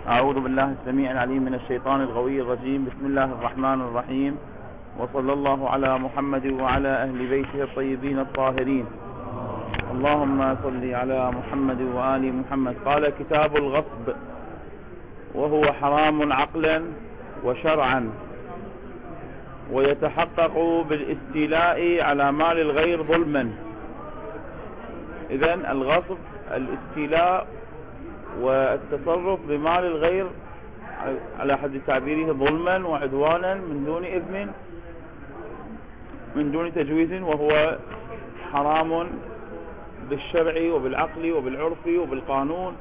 أعوذ بالله السميع العليم من الشيطان الغوي الرجيم. بسم الله الرحمن الرحيم، وصلى الله على محمد وعلى أهل بيته الطيبين الطاهرين. اللهم صل على محمد وآل محمد. قال: كتاب الغصب، وهو حرام عقلا وشرعا، ويتحقق بالاستيلاء على مال الغير ظلما. إذن الغصب الاستيلاء والتصرف بمال الغير على حد تعبيره ظلما وعدوانا من دون إثم، من دون تجويز، وهو حرام بالشرع وبالعقل وبالعرف وبالقانون.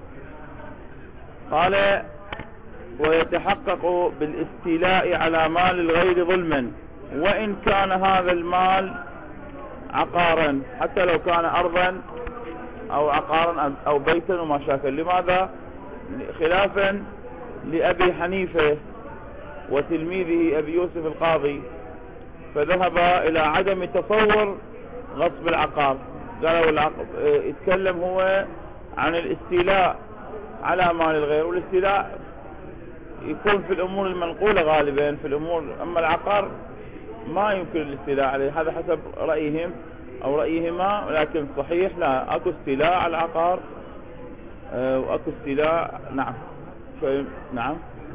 قال: ويتحقق بالاستيلاء على مال الغير ظلما، وإن كان هذا المال عقارا، حتى لو كان أرضا أو عقارا أو بيتا وما شاكل. لماذا؟ خلافا لأبي حنيفة وتلميذه أبي يوسف القاضي، فذهب إلى عدم تصور غصب العقار. قالوا يتكلم هو عن الاستيلاء على مال الغير، والاستيلاء يكون في الأمور المنقولة غالبا في الأمور، أما العقار ما يمكن الاستيلاء عليه. هذا حسب رأيهم أو رأيهما، ولكن صحيح لا، أكو استيلاء على العقار وأكو استيلاء. نعم. نعم.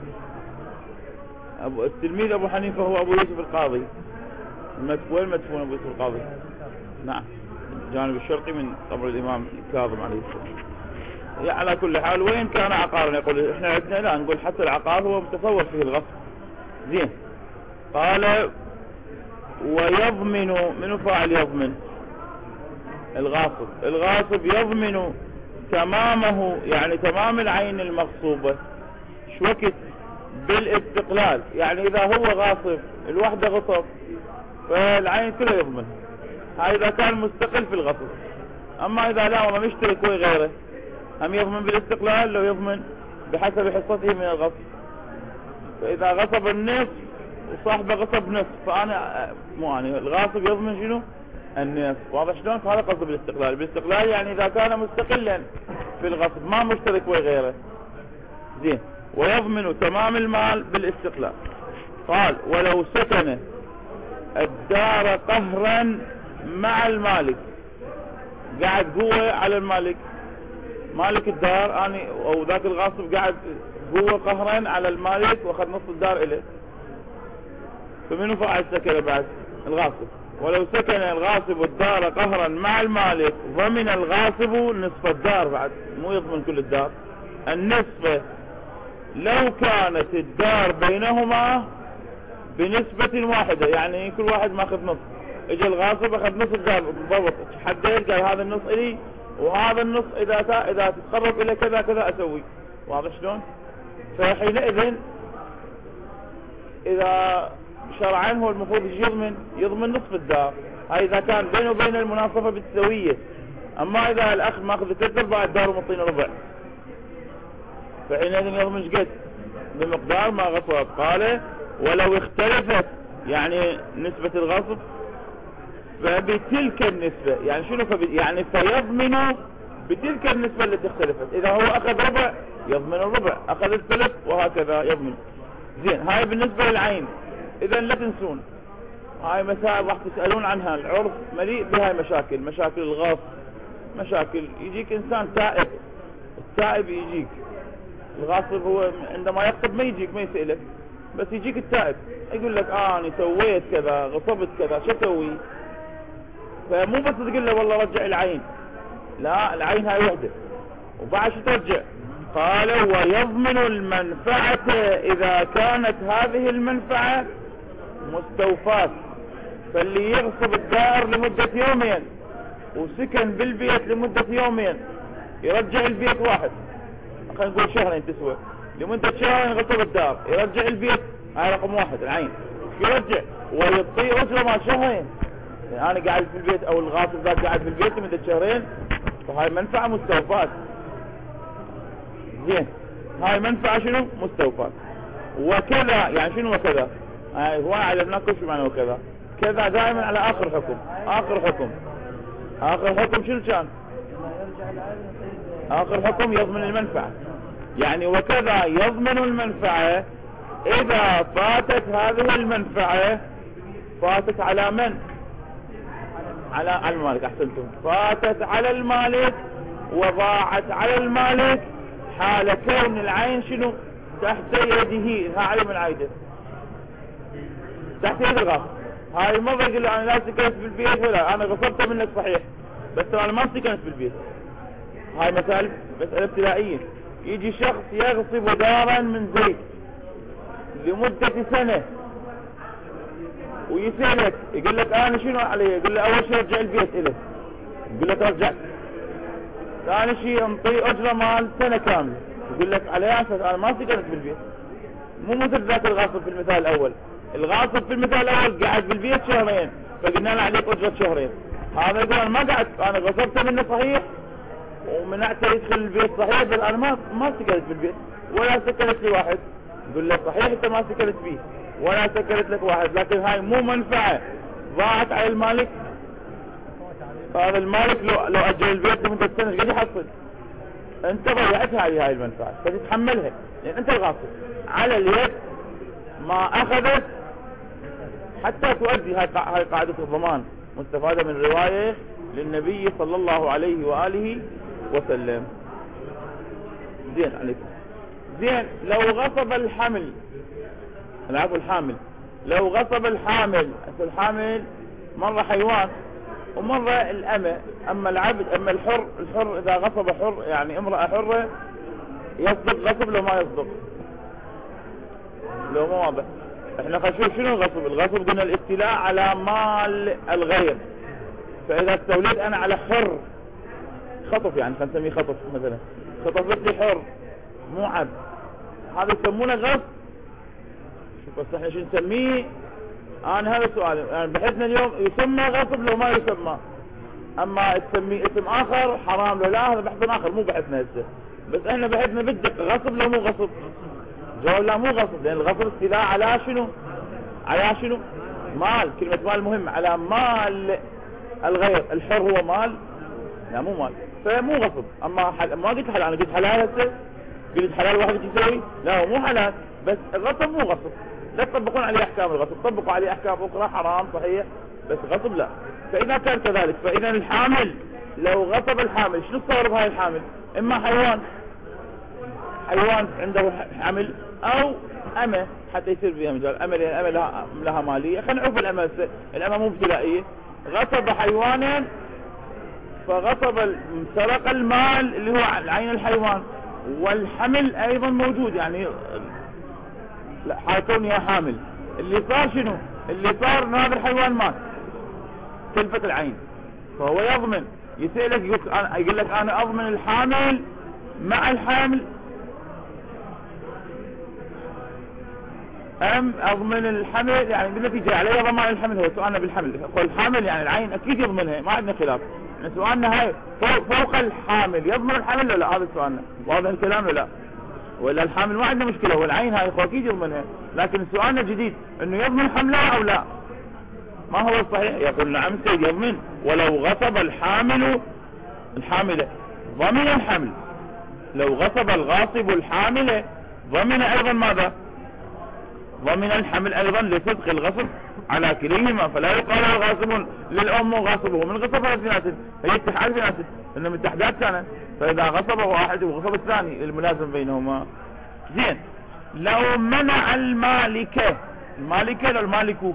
التلميذ أبو حنيفة هو أبو يوسف القاضي. وين مدفون أبو يوسف القاضي؟ نعم، الجانب الشرقي من قبر الإمام الكاظم عليه السلام. على كل حال، وين كان عقارا، يقول احنا عندنا لا نقول حتى العقار هو متصور فيه الغصب. زين. قال: ويضمن، من فاعل يضمن؟ الغاصب. الغاصب يضمن تمامه، يعني تمام العين المغصوبة. شو وقت؟ بالاستقلال، يعني اذا هو غاصب الوحدة غصب فالعين كله يضمن. هاي اذا كان مستقل في الغصب. اما اذا لا وما مشترك ويا غيره، هم يضمن بالاستقلال لو يضمن بحسب حصته من الغصب. فاذا غصب النصف وصاحبه غصب نصف، فانا مو انا الغاصب يضمن شنو؟ النصف. واضح شلون؟ فهذا قصد بالاستقلال. بالاستقلال يعني اذا كان مستقلا في الغصب ما مشترك ويا غيره. زين. ويضمن تمام المال بالاستقلال. قال: ولو سكن الدار قهرا مع المالك، قاعد قوة على المالك، مالك الدار أنا أو ذاك الغاصب قاعد قوة قهرا على المالك واخذ نص الدار إليه، فمنو فاعل سكن بعد؟ الغاصب. ولو سكن الغاصب الدار قهرا مع المالك ضمن الغاصب نصف الدار، بعد مو يضمن كل الدار، النصف لو كانت الدار بينهما بنسبة واحدة، يعني كل واحد ماخذ نص. اجى الغاصب اخذ نص الدار بالضبط، حدد قال هذا النص الي وهذا النص اذا تتقرب الى كذا كذا اسوي. واضح شلون؟ فحينئذ اذا شرعا هو المفروض يضمن نصف الدار. هاي اذا كان بينه وبين المناصفة بالتسوية. اما اذا الاخ ماخذ 3/4 الدار ومعطينا ربع، فحينئذ يضمن شقد؟ بمقدار ما غصب. قال: ولو اختلفت، يعني نسبة الغصب، فبتلك النسبة، يعني شنو يعني فيضمن بتلك النسبة التي اختلفت. اذا هو اخذ ربع يضمن الربع، اخذ الثلث، وهكذا يضمن. زين. هاي بالنسبة للعين. اذا لا تنسون هاي مسائل راح تسألون عنها. العرف مليء بهاي مشاكل، مشاكل الغصب، مشاكل. يجيك انسان تائب، التائب يجيك. الغاصب هو عندما يخطب ما يجيك ما يسألك، بس يجيك التائب يقول لك انا سويت كذا، غصبت كذا، شو اسوي؟ فمو بس تقول له والله رجع العين، لا، العين هاي وحده وبعد شو ترجع. قال: ويضمن المنفعة اذا كانت هذه المنفعة مستوفاة. فاللي يغصب الدار لمدة يومين وسكن بالبيت لمدة يومين يرجع البيت واحد، خلينا نقول شهرين تسوى، لمدة شهرين غصب الدار يرجع البيت. هاي رقم واحد العين يرجع ويطيء رجله مع شهرين. يعني انا قاعد في البيت او الغاصب ذاك قاعد في البيت لمدة شهرين، فهاي منفعة مستوفاة. زين. هاي منفعة شنو؟ مستوفاة. وكذا، يعني شنو وكذا؟ هاي هو علمناكم شو معنى وكذا. كذا دائما على اخر حكم. اخر حكم شنو كان؟ اخر حكم يضمن المنفعة. يعني وكذا يضمن المنفعة إذا فاتت هذه المنفعة، فاتت على من؟ على المالك. أحسنتم، فاتت على المالك وضاعت على المالك حال كون العين شنو؟ تحت يده. ها علم العايدة تحت يد الغاصب. هاي مرة يقول له أنا لا سكنت بالبيت ولا أنا غصبت منك صحيح بس أنا ما سكنت بالبيت. هاي مسألة ابتدائية. يجي شخص يغصب دارا من زيد لمدة سنة ويسألك يقول لك أنا شنو علي؟ يقول له أول شيء رجع البيت إليه، يقول لك رجعت. ثاني شيء انطيه أجرة مال سنة كاملة، يقول لك على أساس أنا ما سكنت بالبيت. مو مثل ذاك الغاصب في المثال الأول. الغاصب في المثال الأول قاعد بالبيت شهرين فقلنا له عليك أجرة شهرين. هذا يقول أنا ما قعدت، أنا غصبت منه صحيح ومنعته يدخل البيت صحيح بس أنا ما سكنت بالبيت ولا سكنت لي واحد. يقول له صحيح أنت ما سكنت فيه ولا سكنت لك واحد، لكن هاي مو منفعة ضاعت على المالك. هذا المالك لو أجل البيت لمدة سنة ايش قد يحصل؟ أنت ضيعتها هاي المنفعة فتتحملها لأن أنت الغاصب. على اليد ما أخذت حتى تؤدي. هاي قاعدة الضمان مستفادة من رواية للنبي صلى الله عليه وآله وسلم. زين عليكم. زين لو غصب الحمل، العفو الحامل، لو غصب الحامل، الحامل مرة حيوان ومرة الأمة. أما العبد، أما الحر إذا غصب حر يعني امرأة حرة يصدق غصب لو ما يصدق، لو ما واضح. احنا خشوف شنو الغصب؟ الغصب قلنا الاستيلاء على مال الغير. فإذا استوليت أنا على حر خطف، يعني خلينا نسميه خطف مثلا، خطفت لي حر مو عبد، هذا يسمونه غصب. بس احنا شو نسميه؟ انا هذا السؤال يعني بحثنا اليوم يسمى غصب لو ما يسمى. اما تسميه اسم اخر حرام لو لا، هذا بحث اخر مو بحثنا هسه. بس احنا بحثنا بالدقة غصب لو مو غصب. جواب لا مو غصب، لان الغصب استيلاء على شنو؟ على شنو؟ مال. كلمة مال مهم، على مال الغير. الحر هو مال؟ لا مو مال، فمو غصب. اما ما قلت حلال، انا قلت حلال هسه، قلت حلال واحد يسوي؟ لا هو مو حلال، بس الغصب مو غصب. لا تطبقون عليه احكام الغصب، طبقوا عليه احكام اخرى حرام صحيح بس غصب لا. فاذا كان كذلك فاذا الحامل لو غصب الحامل شنو الصور بهاي الحامل؟ اما حيوان عنده حمل او امه حتى يصير فيها مجال. امه لان الامه لها ماليه. خلينا نعرف الامه، الامه مو ابتلائيه. غصب حيوانا فغصب سرق المال اللي هو عين الحيوان، والحمل ايضا موجود. يعني لا حاكون يا حامل. اللي صار شنو؟ اللي صار ان هذا الحيوان مات تلفت العين، فهو يضمن. يسألك يقول لك انا اضمن الحامل مع الحامل ام اضمن الحمل. يعني بالنتيجة علي ضمان الحمل. هو سؤالنا بالحمل، والحامل يعني العين اكيد يضمنها، ما عندنا خلاف. يعني سؤالنا هاي فوق الحامل يضمن الحمل ولا لا؟ هذا سؤالنا، واضح الكلام ولا لا؟ ولا الحامل ما عندنا مشكلة، والعين هاي اكيد يضمنها. لكن سؤالنا جديد انه يضمن حملها او لا. ما هو الصحيح؟ يقول نعم سيد يضمن. ولو غصب الحامل الحاملة ضمن الحمل. لو غصب الغاصب الحاملة ضمن ايضا ماذا؟ ضمن الحمل ايضا لصدق الغصب على كليهما. فلا يقال الغاصب للام وغاصبه من غصبها بناسب، هي اتحاد بناسب انه من تحدات كانت. فاذا غصب واحد وغصب الثاني الملازم بينهما. زين لو منع المالكة لو المالكو،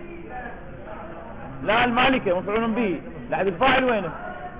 لا المالكة مفعول به، لعد الفاعل وينه؟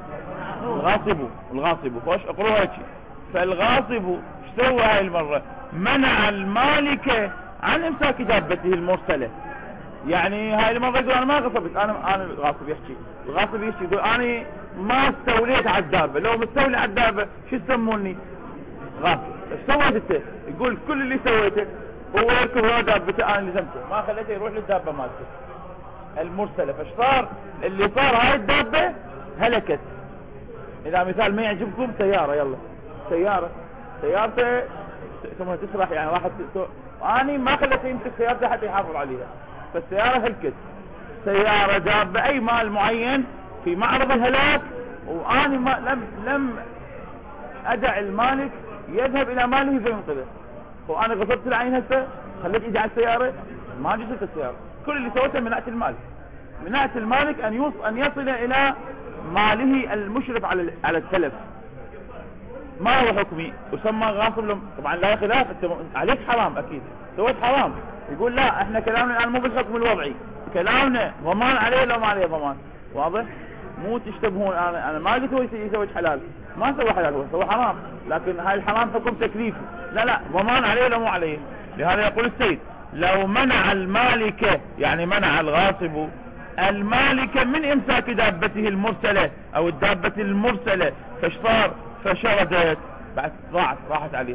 الغاصب فوش اقروها هيك. فالغاصب ايش سوى هاي المرة؟ منع المالكة عن امساك دابته المرسلة. يعني هاي المرة يقول انا ما غصبت، انا الغاصب يحكي، الغاصب يحكي يقول انا ما استوليت على الدابة. لو مستولي على الدابة شو يسموني؟ غاصب. ايش سويت انت؟ يقول كل اللي سويته هو يركب هو دابته، انا لزمته ما خليته يروح للدابة مالته المرسلة. فايش صار؟ اللي صار هاي الدابة هلكت. اذا مثال ما يعجبكم سيارة، يلا سيارته ثم تسرح، يعني واحد اني ما خليته يمسك سيارته حتى يحافظ عليها، فالسيارة هلكت. سيارة دابة اي مال معين في معرض الهلاك، واني لم ادع المالك يذهب الى ماله فينقذه. وانا غصبت العين هسه، خليت ايدي على السياره، ما جزت السياره. كل اللي سويته منعت المالك، منعت المالك ان يصل الى ماله المشرف على التلف. ما هو حكمي؟ يسمى غاصب. طبعا لا خلاف، انت عليك حرام اكيد، سويت حرام. يقول لا، احنا كلامنا الان مو بالحكم الوضعي، كلامنا ضمان عليه لو ما عليه ضمان. واضح؟ مو تشتبهون. انا ما قلت هو يسوي حلال، ما سوى حلال، هو سوى حرام، لكن هاي الحرام حكم تكليفي. لا ضمان عليه لو مو عليه. لهذا يقول السيد لو منع المالك، يعني منع الغاصب المالك من امساك دابته المرسلة او الدابة المرسلة، فاش صار؟ فشردت، بعد راحت عليه.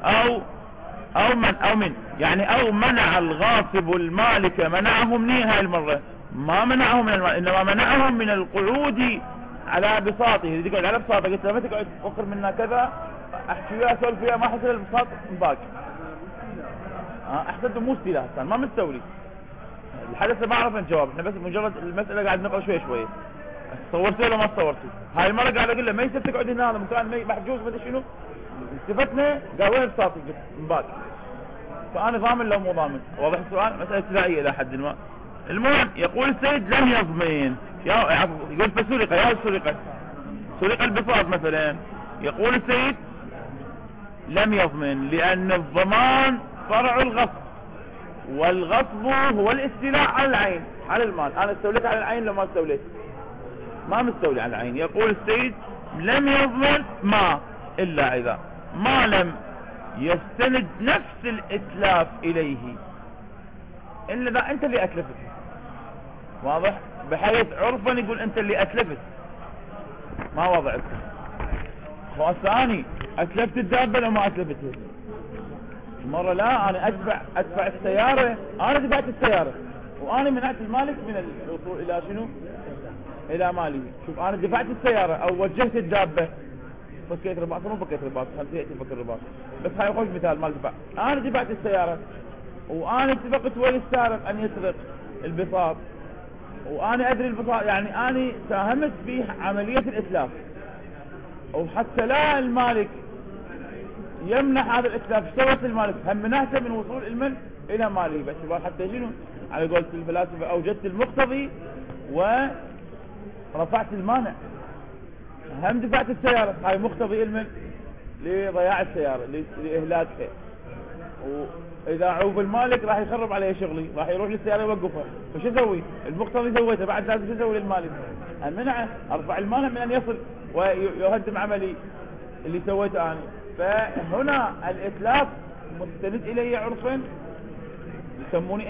او منع الغاصب المالك، منعه منين هاي المرة؟ ما منعه من المال، انما منعه من القعود على بساطه. يريد يقعد على بساطه، قلت له ما تقعد تفكر منا كذا، احكي وياه اسولف وياه، ما حصل البساط باق. احسنت، مو استيلاء، ما مستولي. الحدث ما عرفنا الجواب، احنا بس مجرد المسألة قاعد نقرا شوي. صورته ولا ما صورته؟ هاي المرة قاعد اقول له ما يصير تقعد هنا، هذا مكان محجوز ما ادري شنو. التفتنا قال وين بساطي؟ قلت مباق. فانا ضامن لو مو ضامن. واضح السؤال؟ مسألة ابتدائية الى حد ما. المهم يقول السيد لم يضمن، يقول سرق البساط مثلا، يقول السيد لم يضمن، لان الضمان فرع الغصب، والغصب هو الاستيلاء على العين، على المال. انا استوليت على العين لو ما استوليت؟ ما مستولي على العين. يقول السيد لم يضمن ما الا اذا ما لم يستند نفس الاتلاف اليه، الا اذا انت اللي اتلفت. واضح؟ بحيث عرفا يقول انت اللي اتلفت، ما وضعت. ثاني اتلفت الدابة لو ما اتلفتها؟ مرة لا، انا ادفع السيارة، انا دفعت السيارة وانا منعت المالك من الوصول الى شنو؟ الى مالي. شوف، انا دفعت السيارة او وجهت الدابة، فكيت رباط، مو فكيت رباط، خليت فك الرباط، بس هاي خوش مثال مال دفع. انا دفعت السيارة وانا اتفقت ويا السارق ان يسرق البساط، وانا ادري البساط، يعني انا ساهمت في عملية الاتلاف، وحتى لا المالك يمنح هذا الاتلاف، اشترط المالك هم منعته من وصول المن الى ماله، باعتبار حتى شنو؟ على قولة الفلاسفة اوجدت المقتضي ورفعت المانع. هم دفعت السيارة، هاي مقتضي المن لضياع السيارة، لاهلاكها، واذا عوب المالك راح يخرب عليه شغلي، راح يروح للسيارة يوقفها، فشو اسوي؟ المقتضي سويته، بعد ذلك شو اسوي للمالك؟ امنعه، ارفع المانع من ان يصل ويهدم عملي اللي سويته انا. فهنا الاتلاف مستند الي عرفا، يسموني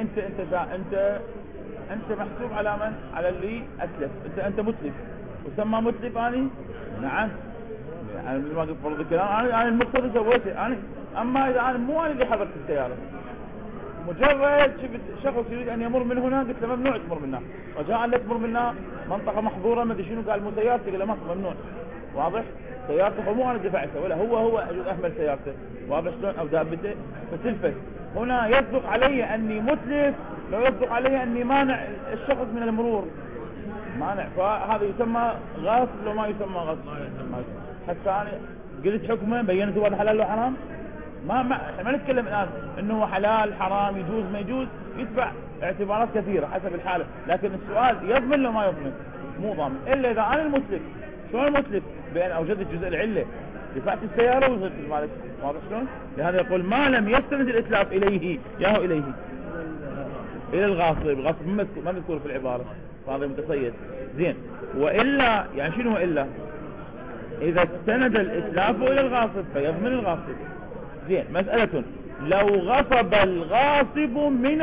انت محسوب على من؟ على اللي اتلف، انت متلف، وسمى متلف اني؟ نعم، يعني مثل ما قلت فرض الكلام، انا المقتضي سويته انا. اما اذا انا مو انا اللي حضرت السياره، مجرد شفت شخص يريد ان يمر من هنا، قلت له ممنوع تمر منا، رجاء لا تمر منا، منطقه محظوره، ما ادري شنو، قال مو سيارتي، قال له ممنوع. واضح؟ سيارته مو انا دفعتها، ولا هو اهمل سيارته، واضح شلون؟ او دابته فتلفت. هنا يصدق علي اني متلف لو يصدق علي اني مانع الشخص من المرور، مانع، فهذا يسمى غصب لو ما يسمى غصب. حتى انا قلت حكمه، بينت هو حلال ولا حرام. ما نتكلم الان انه حلال حرام يجوز ما يجوز، يتبع اعتبارات كثيره حسب الحاله، لكن السؤال يضمن لو ما يضمن؟ مو ضامن، الا اذا انا المتلف. شلون المتلف؟ بان اوجدت جزء العله، دفعت السياره وصلت المالك. واضح شلون؟ لهذا يقول ما لم يستند الاتلاف اليه، اليه الى الغاصب. الغاصب ما مذكور في العباره، فهذا متصيد. زين، والا يعني شنو والا؟ اذا استند الاتلاف الى الغاصب فيضمن الغاصب. زين، مسألة لو غصب الغاصب من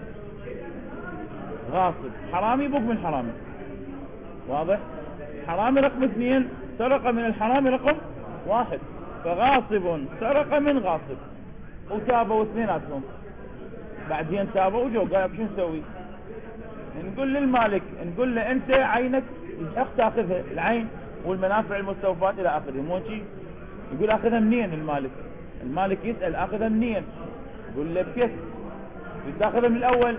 الغاصب، حرامي بق من حرامي. واضح؟ حرامي رقم 2 سرق من الحرامي رقم 1، فغاصب سرق من غاصب وتابوا اثنيناتهم، بعدين تابوا وجو، قال شو نسوي؟ نقول للمالك، نقول له انت عينك يحق تاخذها، العين والمنافع المستوفاة الى اخره، مو شيء. يقول اخذها منين المالك يسأل اخذها منين؟ يقول له بكيف؟ تاخذها من الاول،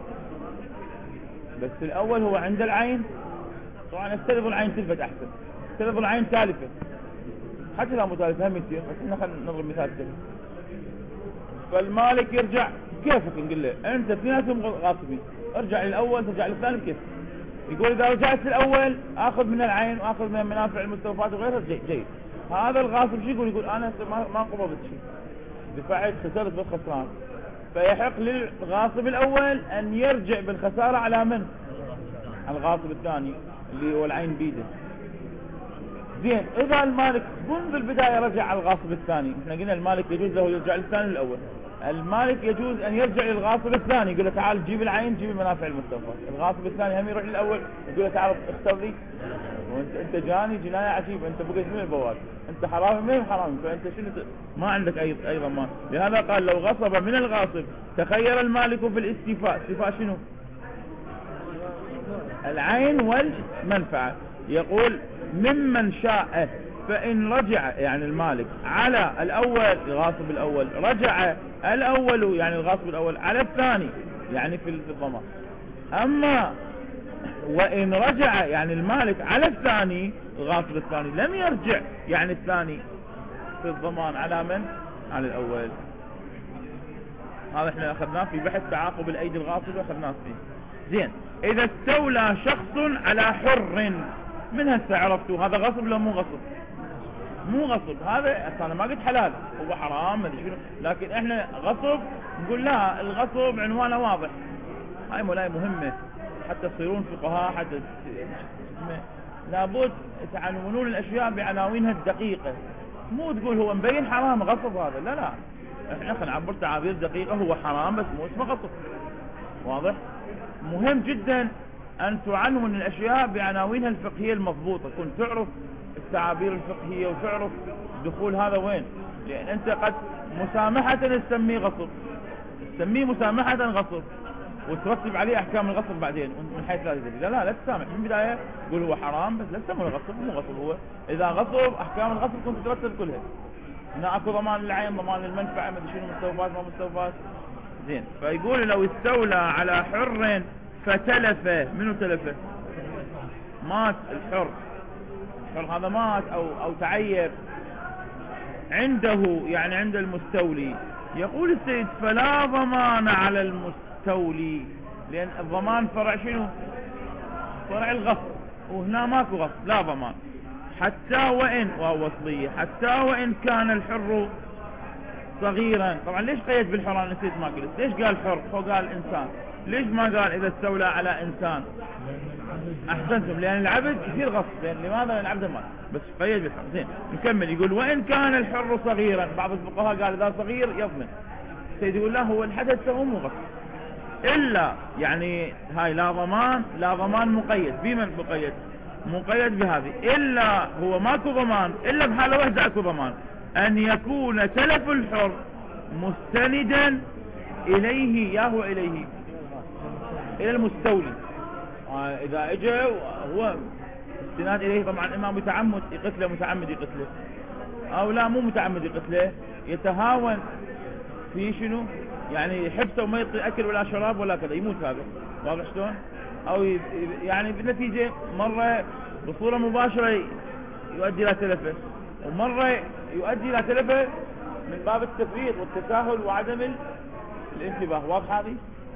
بس الاول هو عند العين. طبعا استلف العين تلفت احسن، استلف العين تالفة، حتى لو متالف هم يصير، بس احنا خلينا نضرب مثال كذا. فالمالك يرجع كيفك، نقول له انت اثنيناتهم غاصبين، ارجع للاول ترجع للثاني كيف. يقول اذا رجعت الاول اخذ من العين واخذ من منافع المستوفات وغيرها جيد. هذا الغاصب شو يقول؟ يقول انا ما قبضت شيء، دفعت خسرت بس خسران. فيحق للغاصب الاول ان يرجع بالخسارة على من؟ على الغاصب الثاني اللي هو العين بيده. زين، اذا المالك منذ البداية رجع على الغاصب الثاني، احنا قلنا المالك يجوز له يرجع للثاني الاول، المالك يجوز ان يرجع للغاصب الثاني يقول له تعال جيب العين جيب منافع المستوفات. الغاصب الثاني هم يروح للاول يقول له تعال اختار لي، وانت جاني جناية عجيبة، انت بقيت من البواب، انت حرامي من حرامي، فانت شنو ما عندك اي ضمان. لهذا قال لو غصب من الغاصب تخير المالك في الاستيفاء. استيفاء شنو؟ العين والمنفعة. يقول ممن شاء، فإن رجع يعني المالك على الأول، الغاصب الأول رجع الأول يعني الغاصب الأول على الثاني يعني في الضمان. أما وإن رجع يعني المالك على الثاني، الغاصب الثاني لم يرجع يعني الثاني في الضمان على من؟ على الأول. هذا احنا أخذناه في بحث تعاقب الأيدي الغاصب، أخذناه فيه. زين، إذا استولى شخص على حر، من هسه عرفتوا هذا غصب ولا مو غصب؟ مو غصب، هذا انا ما قلت حلال هو حرام ما ادري شنو، لكن احنا غصب نقول لا، الغصب عنوانه واضح. هاي مولاي مهمة حتى تصيرون فقهاء، حتى لابد تعنونون الاشياء بعناوينها الدقيقة، مو تقول هو مبين حرام غصب هذا، لا لا، احنا خلينا نعبر تعابير دقيقة، هو حرام بس مو اسمه غصب. واضح؟ مهم جدا ان تعنون الاشياء بعناوينها الفقهية المضبوطة، كنت تعرف التعابير الفقهية وتعرف دخول هذا وين. لان انت قد مسامحة تسميه غصب، تسميه مسامحة غصب وترتب عليه احكام الغصب بعدين من حيث لا تدري. لا لا تسامح من البداية، تقول هو حرام بس لا تسمونه غصب، مو غصب هو. اذا غصب احكام الغصب كنت ترتب كلها، هنا اكو ضمان للعين، ضمان للمنفعة، ما ادري شنو، مستوفات ما مستوفات. زين، فيقول لو استولى على حر فتلف، منو تلفه؟ مات الحر، الحر هذا مات او تعير عنده يعني عند المستولي. يقول السيد فلا ضمان على المستولي، لان الضمان فرع شنو؟ فرع الغصب، وهنا ماكو غصب لا ضمان. حتى وان، وهو وصلية، حتى وان كان الحر صغيرا. طبعا ليش قيد بالحر؟ انا نسيت ما قلت ليش قال حر وقال انسان، ليش ما قال اذا استولى على انسان؟ احسنتم، لان العبد كثير غصب، لان لماذا؟ لان العبد مات، بس قيد بالحر. زين نكمل، يقول وان كان الحر صغيرا، بعض الفقهاء قال اذا صغير يضمن. سيد يقول لا، هو الحدث هو مو غصب الا يعني هاي لا ضمان، لا ضمان مقيد. بمن مقيد؟ مقيد بهذه، الا هو ماكو ضمان الا بحاله واحده اكو ضمان، ان يكون تلف الحر مستندا اليه، ياهو اليه الى المستولي. اذا اجى هو استناد اليه، طبعا اما متعمد يقتله، متعمد يقتله، او لا مو متعمد يقتله، يتهاون في شنو يعني حبسه وما يعطي اكل ولا شراب ولا كذا، يموت هذا. واضح شلون؟ او يعني بالنتيجة مرة بصورة مباشرة يؤدي الى تلفه، ومرة يؤدي الى تلفه من باب التفريط والتساهل وعدم الانتباه. واضح هذه؟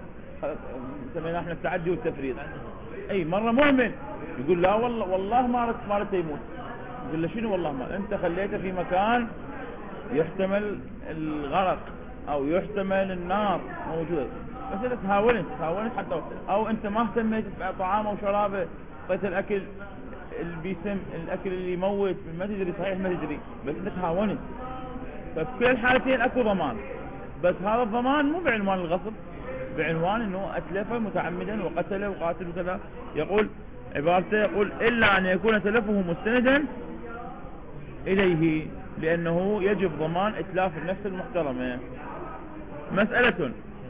سمينا احنا التعدي والتفريط. اي مرة مهمل يقول لا والله ما ردت يموت، يقول له شنو والله ما انت خليته في مكان يحتمل الغرق او يحتمل النار موجودة، بس انت تهاونت حتى، او انت ما اهتميت بطعامه وشرابه، اعطيت الاكل اللي بيسم، الاكل اللي يموت، ما تدري صحيح ما تدري، بس انت تهاونت. ففي كل الحالتين اكو ضمان، بس هذا الضمان مو بعنوان الغصب، بعنوان انه اتلفه متعمدا وقتله وقاتل وكذا. يقول عبارته، يقول الا ان يكون تلفه مستندا اليه، لانه يجب ضمان اتلاف النفس المحترمة. مسألة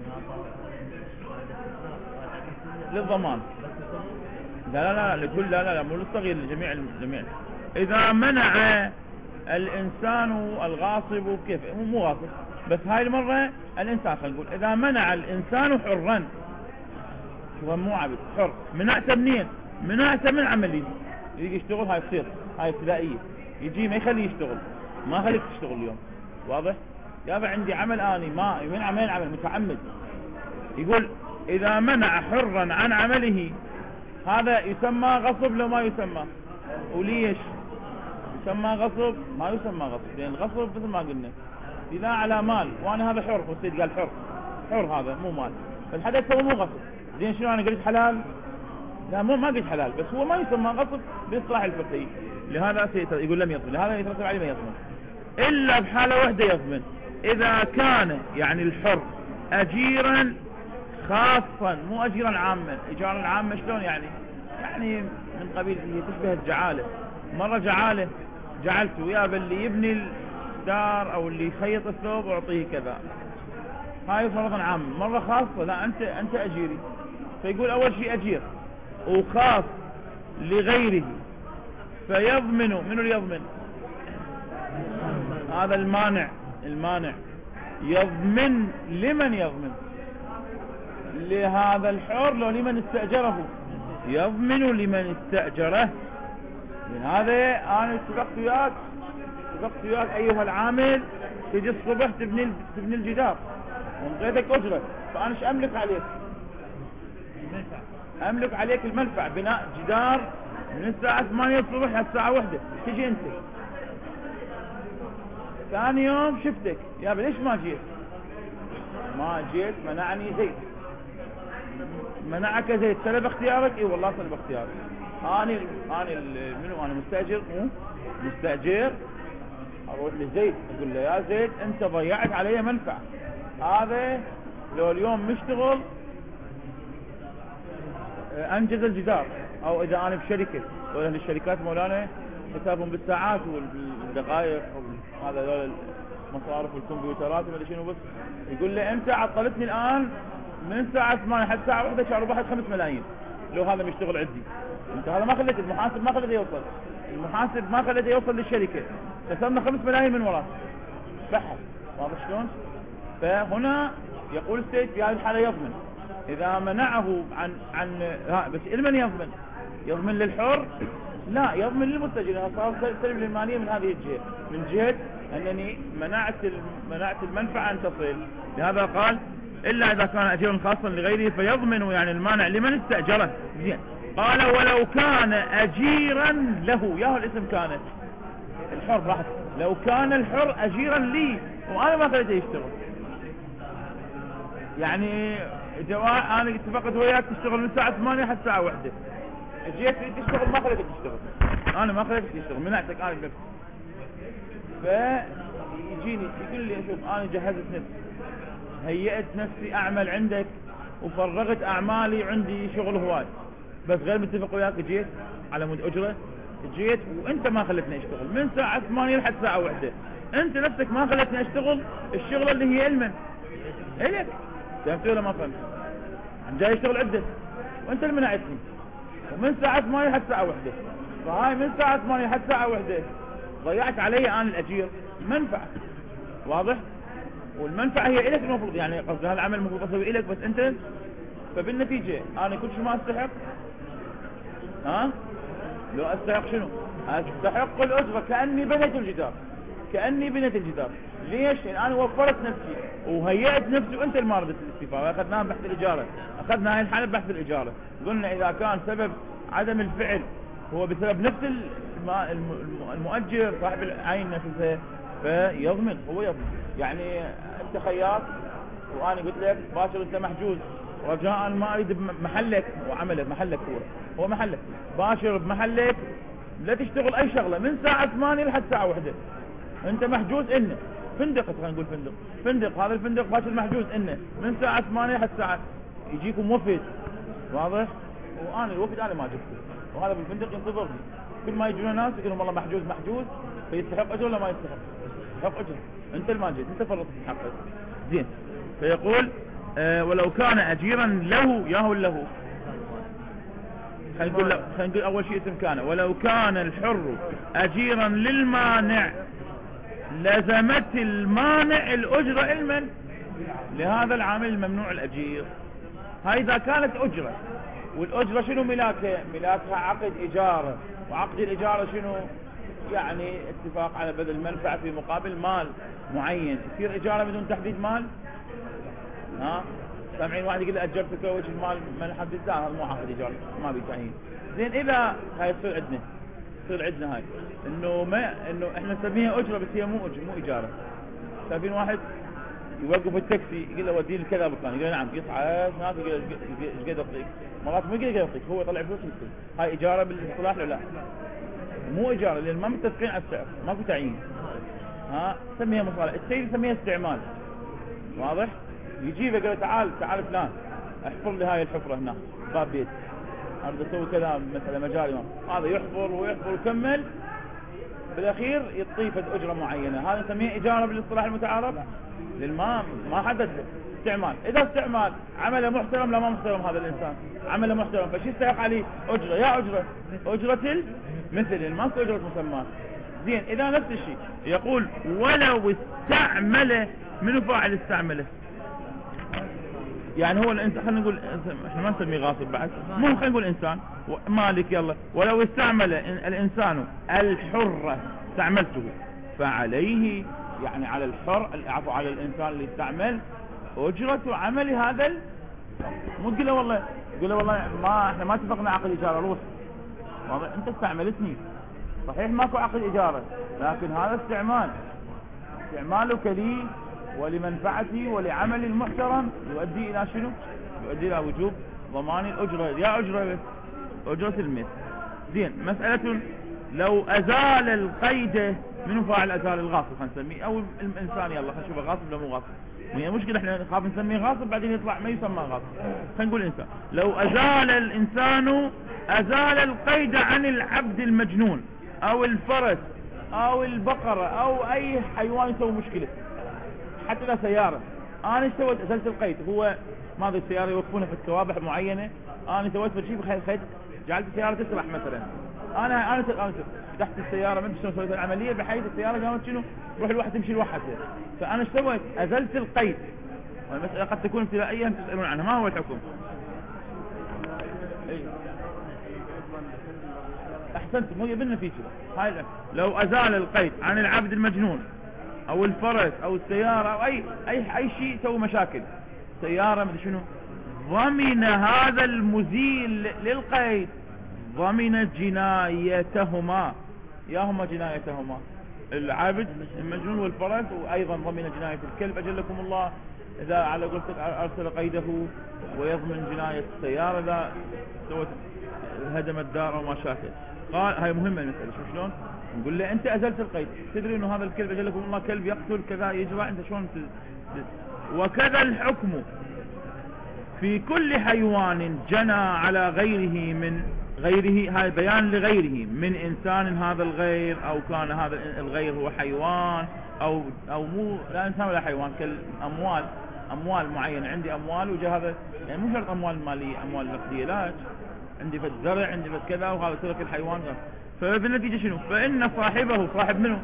للضمان، لا لكل، لا مو للصغير، لجميع. اذا منع الانسان الغاصب، كيف مو غاصب بس هاي المرة الانسان، خلينا نقول اذا منع الانسان حرا، شو مو عبد، حر، منعته منين؟ منعته من عملي يجي يشتغل، هاي تصير هاي ابتدائية، يجي ما يخليه يشتغل، ما خليك تشتغل اليوم. واضح؟ يابا عندي عمل اني ما من عمل متعمد. يقول اذا منع حرا عن عمله هذا يسمى غصب لو ما يسمى؟ وليش يسمى غصب؟ ما يسمى غصب، لان الغصب مثل ما قلنا اذا على مال وانا هذا حر، والسيد قال حر هذا مو مال، فالحدث هو مو غصب. زين شنو انا قلت حلال؟ لا ما قلت حلال، بس هو ما يسمى غصب بالاصطلاح الفقهي. لهذا يقول لم يضمن، لهذا يترتب عليه ما يضمن الا بحاله واحده يضمن، اذا كان يعني الحر اجيرا خاصا مو اجيرا عاما. اجارا عاما شلون يعني من قبيل هي تشبه الجعاله. مره جعاله جعلته يابا اللي يبني الدار او اللي يخيط الثوب اعطيه كذا، هاي فرضا عام. مره خاصه لا انت اجيري. فيقول اول شيء اجير وخاص لغيره فيضمن. منو اللي يضمن؟ هذا المانع يضمن. لمن يضمن؟ لهذا الحر لو لمن استأجره؟ يضمن لمن استأجره. من هذا انا اتفقت وياك ايها العامل تجي الصبح تبني الجدار وانطيتك اجره، فانا ايش املك عليك؟ املك عليك المنفعه. بناء جدار من الساعه 8 الصبح حتى الساعه 1 تجي انت. ثاني يوم شفتك يا ليش ما جيت؟ منعني زيد. منعك زيد، سلب اختيارك؟ اي والله سلب اختيارك. انا مستأجر اروح لزيد اقول له يا زيد انت ضيعت علي منفعه، هذا لو اليوم مشتغل انجز الجدار. او اذا انا بشركه، واهل الشركات مولانا حسابهم بالساعات والدقائق هذا المصارف والكمبيوترات وما شنو، بس يقول له انت عطلتني الان من الساعه 8 حتى الساعه 1 شهر ربحت 5 ملايين لو هذا مشتغل عندي. انت هذا ما خليت المحاسب ما خليته يوصل للشركه، خسرنا 5 ملايين من وراه بحث. واضح شلون؟ فهنا يقول السيد في هذه الحاله يضمن اذا منعه عن بس لمن يضمن؟ يضمن للحر؟ لا، يضمن للمستاجر. صار سلب للماليه من هذه الجهه، من جهه انني منعت المنفعه ان تصل. لهذا قال الا اذا كان اجيرا خاصا لغيره فيضمن يعني المانع لمن استاجره. زين قال ولو كان اجيرا له، ياهو الاسم كان الحر راحت. لو كان الحر اجيرا لي وانا ما خليته يشتغل، يعني انا اتفقت وياك تشتغل من الساعه 8 حتى الساعه 1، جيت تشتغل ما خليتك تشتغل، انا ما خليتك تشتغل، منعتك انا بنفسي. فيجيني يقول لي شوف انا جهزت نفسي، هيئت نفسي اعمل عندك وفرغت اعمالي، عندي شغل هواي، بس غير متفق وياك جيت على مود اجره، جيت وانت ما خلتني اشتغل من الساعه 8 لحد الساعه 1. انت نفسك ما خلتني اشتغل الشغله اللي هي المن الك. فهمت ولا ما فهمت؟ جاي اشتغل عدة وانت اللي منعتني، ومن الساعه 8 لحد الساعه 1، فهاي من الساعه 8 لحد الساعه 1 ضيعت علي انا الاجير منفعه. واضح؟ والمنفعه هي الك المفروض، يعني قصدي هذا العمل المفروض اسوي الك بس انت. فبالنتيجه انا كل شيء ما استحق. لو استحق شنو؟ استحق الاجره كاني بنيت الجدار. ليش؟ لان انا وفرت نفسي وهيئت نفسي وانت اللي ما رضيت الاستيفاء. اخذناها بحث الاجاره، اخذنا هاي الحاله بحث الاجاره. قلنا اذا كان سبب عدم الفعل هو بسبب نفس المؤجر صاحب العين نفسه فيضمن، هو يضمن. يعني انت خياط وانا قلت لك باكر انت محجوز، رجاء ما اريد بمحلك وعمله بمحلك، هو محلك باشر بمحلك، لا تشتغل اي شغله من الساعه 8 لحد الساعه 1. انت محجوز انه فندق، خلينا نقول فندق، هذا الفندق باشر محجوز انه من الساعه 8 لحد الساعه، يجيكم وفد. واضح؟ وانا الوفد انا ما جبته، وهذا بالفندق ينتظرني. كل ما يجون ناس يقولون والله محجوز فيستحق اجر ولا ما يستحق؟ يستحق اجر. انت اللي ما جيت، انت فرطت في حقك. زين. فيقول ولو كان اجيرا له، ياهو له، خلينا نقول اول شيء اسم كان. ولو كان الحر اجيرا للمانع لزمت المانع الاجره المن لهذا العامل الممنوع الاجير. هاي اذا كانت اجره، والاجره شنو ملاكها؟ ملاكها عقد اجاره، وعقد الاجاره شنو؟ يعني اتفاق على بذل منفعة في مقابل مال معين، يصير إجارة بدون تحديد مال؟ ها سامعين واحد يقول أجرتك وجه المال ما نحدد، لا هذا مو عقد إجارة ما بيتعين. زين إذا هاي تصير عندنا هاي إنه إحنا نسميها أجرة بس هي مو إجارة. سابين واحد يوقف التاكسي يقول له وديني كذا مكان، يقول نعم، يصعد ناس يقول ايش قد اعطيك، مرات مو يقول يعطيك، هو يطلع فلوس يكتب. هاي اجاره بالاصطلاح ولا لا؟ مو اجاره لان ما متفقين على السعر، ماكو تعيين. ها سميها مصالح، السيد يسميها استعمال. واضح؟ يجيبه يقول له تعال فلان احفر لي هاي الحفره هنا باب بيت، انا بدي اسوي كذا مثلا مجاري، هذا يحفر ويكمل بالاخير يعطيه اجره معينه، هذا نسميه اجاره بالاصطلاح المتعارف. للمام ما حدث استعمال. اذا استعمال عمله محترم لا ما محترم هذا الانسان، عمله محترم فشي يستحق عليه اجره، يا اجره المثل، ماكو اجره مسمى. زين اذا نفس الشيء يقول ولو استعمله، منو فاعل استعمله؟ يعني هو الانسان، خلينا نقول احنا ما نسميه غاصب بعد، مو خلينا نقول انسان مالك، يلا ولو استعمل الانسان الحر استعملته فعليه، يعني على الحر العفو على الانسان اللي استعمل اجرة عمل هذا مو تقول له والله ما احنا ما اتفقنا عقد اجاره روح، واضح انت استعملتني صحيح ماكو عقد اجاره، لكن هذا استعمالك لي ولمنفعتي ولعمل محترم يؤدي الى شنو؟ يؤدي الى وجوب ضمان الاجره، يا اجره المثل. زين مساله لو ازال القيد، منو فاعل ازال؟ الغاصب خلينا نسميه، او الانسان، يلا خلينا نشوفه غاصب ولا مو غاصب. وهي مشكله احنا نخاف نسميه غاصب بعدين يطلع ما يسمى غاصب. خلينا نقول انسان، لو ازال الانسان القيد عن العبد المجنون او الفرس او البقره او اي حيوان يسوي مشكله، حتى لا سياره، انا ايش سويت؟ ازلت القيد. هو ما ادري السياره يوقفونها في كوابح معينه، انا سويت بشيء خيط، جعلت السياره تسرح مثلا، انا فتحت السياره ما ادري شلون سويت العمليه بحيث السياره قامت شنو تروح الواحد تمشي لوحدها، فانا ايش سويت؟ ازلت القيد. والمساله قد تكون ابتدائيه تسالون عنها، ما هو الحكم؟ احسنت، مو يبنى في كذا. هاي لو ازال القيد عن العبد المجنون او الفرس او السياره او اي شيء يسوي مشاكل، سياره مدري شنو، ضمن هذا المزيل للقيد ضمن جنايتهما، ياهما جنايتهما، العبد المجنون والفرس، وايضا ضمن جنايه الكلب اجلكم الله اذا على قولتك ارسل قيده، ويضمن جنايه السياره اذا سوت هدم الدار او ما شاكل. قال هاي مهمه المساله، شلون نقول له انت ازلت القيد، تدري انه هذا الكلب اجلكم الله كلب يقتل كذا يجرى، انت شلون وكذا الحكم في كل حيوان جنى على غيره، هاي بيان لغيره من انسان هذا الغير، او كان هذا الغير هو حيوان او مو لا انسان ولا حيوان، اموال معينه، عندي اموال وجا هذا، يعني مو شرط اموال ماليه، اموال نقديه، لا عندي في الزرع، عندي في كذا، وهذا ترك الحيوان، فبالنتيجه شنو؟ فان صاحبه، صاحب منه؟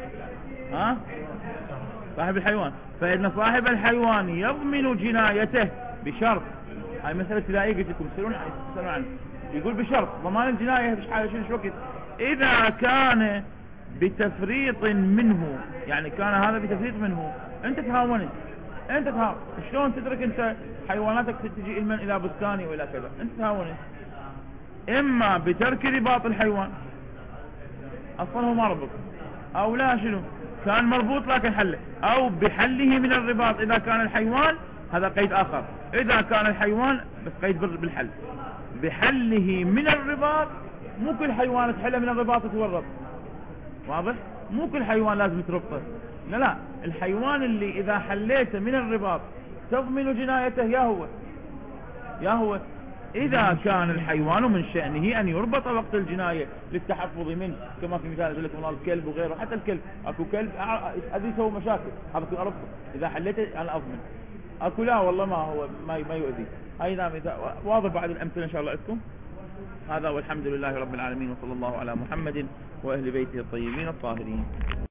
صاحب الحيوان، فان صاحب الحيوان يضمن جنايته بشرط، هاي مساله ابتدائيه قلت لكم تسالون عنها، يقول بشرط ضمان الجنايه شو وقت؟ اذا كان بتفريط منه، يعني كان هذا بتفريط منه، انت تهاونت، شلون تدرك انت حيواناتك تجي المن الى بستاني والى كذا؟ انت تهاونت، اما بترك رباط الحيوان، اصلا هو ما ربط، او لا شنو كان مربوط لكن حله، او بحله من الرباط اذا كان الحيوان، هذا قيد اخر، اذا كان الحيوان بس قيد بالحل، بحله من الرباط، مو كل حيوان تحله من الرباط تورط، واضح؟ مو كل حيوان لازم تربطه، لا الحيوان اللي اذا حليته من الرباط تضمن جنايته يا هو اذا كان الحيوان من شأنه ان يربط وقت الجناية للتحفظ منه، كما في مثال اقول لكم الله الكلب وغيره، حتى الكلب اكو كلب اذا يسوي مشاكل هذا كل اربطه، اذا حليته انا اضمن، اكو لا والله ما يؤذي. اي نعم، اذا واضح بعد الامثله ان شاء الله عندكم. هذا والحمد لله رب العالمين، وصلى الله على محمد واهل بيته الطيبين الطاهرين.